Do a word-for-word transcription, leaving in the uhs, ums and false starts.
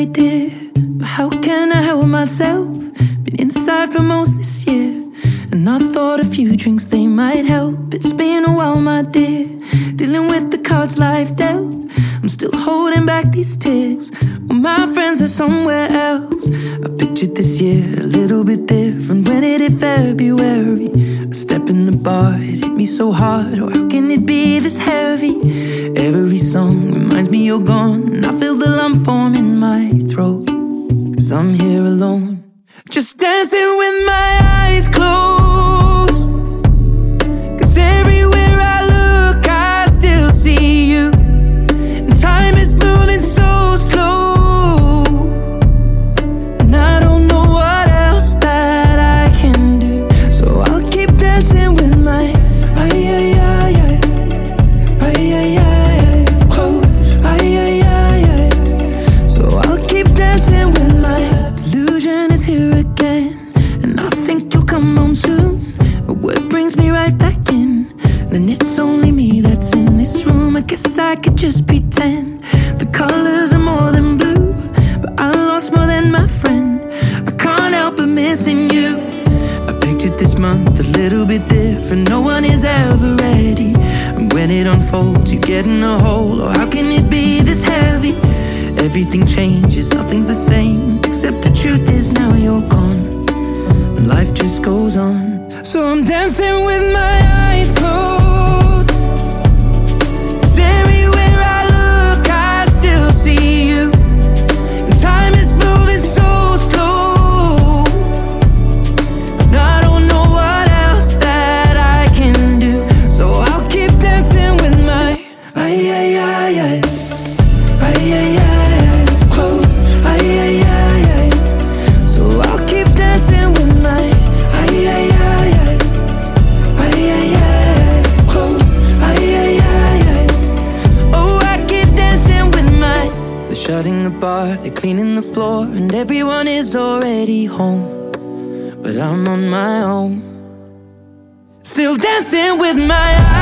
idea, but how can I help myself? Been inside for most this year, and I thought a few drinks, they might help. It's been a while, my dear, dealing with the cards life dealt. I'm still holding back these tears, well, my friends are somewhere else. I pictured this year a little bit different when it hit February. A step in the bar, it hit me so hard, or how can it be this heavy? Every song reminds me you're gone, and I feel the lump form in my throat, 'cause I'm here alone, just dancing with my eyes closed. 'Cause everywhere I look, I still see you. And time is moving so slow, and I don't know what else that I can do. So I'll keep dancing with my ay, ay, ay, ay, ay, ay, ay, close, ay, ay, ay, ay. So I'll keep dancing with my delusion is here again, and I think you'll come home soon. But what brings me right back in? Then it's only me that's in this room. I guess I could just pretend the colors are more than blue, but I lost more than my friend. I can't help but missing you. I pictured this month a little bit different. No one is ever ready, and when it unfolds, you get in a hole. Or how can it be this heavy? Everything changes, nothing's the same, except the truth is now you're gone, and life just goes on. So I'm dancing with my eyes closed, 'cause everywhere I look, I still see you. And time is moving so slow, and I don't know what else that I can do. So I'll keep dancing with my ay, ay, ay, ay, ay, ay, ay, close, ay, ay, ay, ay. So I'll keep dancing with my ay, ay, ay, ay, ay, ay, ay, close, ay, ay, ay, ay. Oh, I keep dancing with my. They're shutting the bar, they're cleaning the floor, and everyone is already home, but I'm on my own, still dancing with my eyes.